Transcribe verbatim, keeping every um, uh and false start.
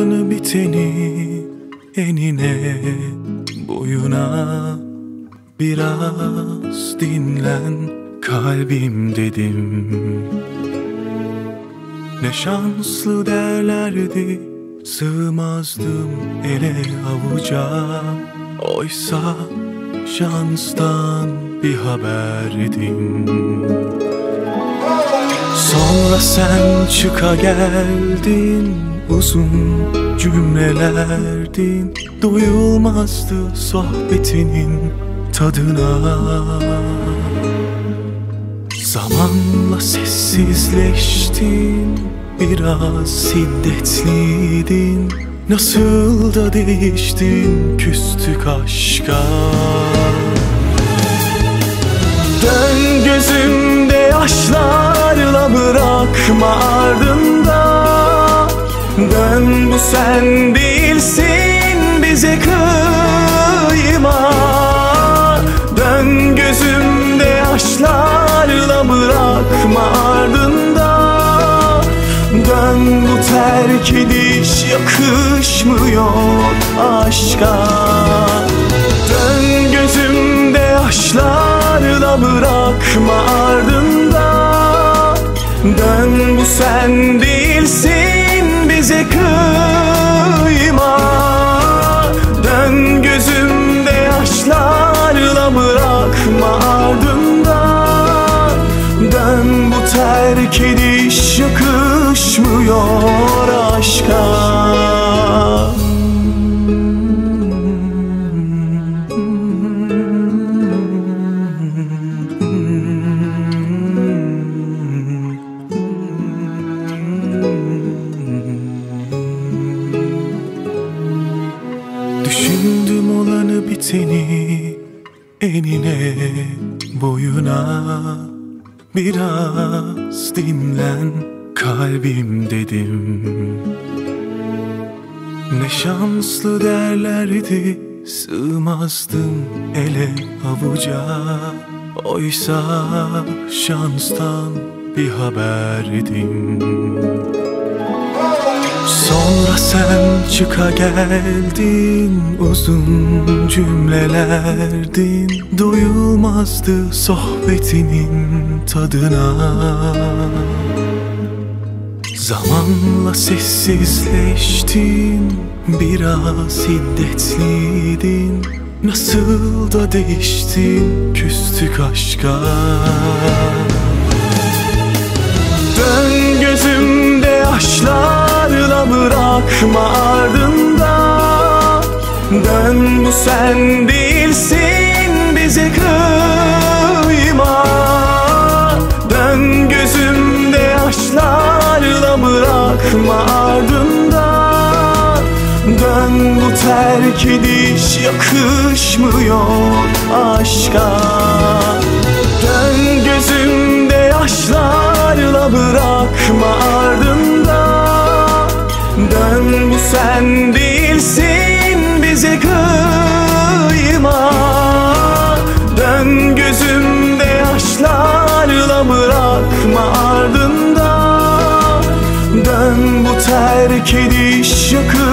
olanı biteni enine boyuna biraz dinlen kalbim dedim. Ne şanslı derlerdi, sığmazdım ele avuca. Oysa şanstan bir haberdim. Sonra sen çıka geldin, uzun cümlelerdin. Doyulmazdı sohbetinin tadına. Zamanla sessizleştin, biraz şiddetliydin. Nasıl da değiştin, küstük aşka. Dön gözümde yaşlarla, bırakma ardında. Dön, bu sen değilsin, bize kıyma. Dön gözümde yaşlarla, bırakma ardında. Dön, bu terk ediş yakışmıyor aşka. Dön gözümde yaşlarla, bırakma ardında. Dön, bu sen değilsin, bize kıyma. Dön gözümde yaşlarla, bırakma ardında. Dön, bu terk ediş yakışmıyor aşka. Düşündüm olanı biteni enine boyuna. Biraz dinlen kalbim dedim. Ne şanslı derlerdi, sığmazdım ele avuca. Oysa şanstan bir haberdim. Sonra sen çıka geldin, uzun cümlelerdin. Doyulmazdı sohbetinin tadına. Zamanla sessizleştin, biraz şiddetliydin. Nasıl da değiştin, küstük aşka. Dön gözümde yaşlarla, bırakma ardında. Dön, bu sen değilsin, bize kıyma. Dön gözümde yaşlarla, bırakma ardında. Dön, bu terk ediş yakışmıyor aşka. Dön gözümde yaşlarla, bırakma ardında. Dön, bu sen değilsin, bize kıyma. Dön gözümde yaşlarla, bırakma ardında. Dön, bu terk ediş yakışmıyor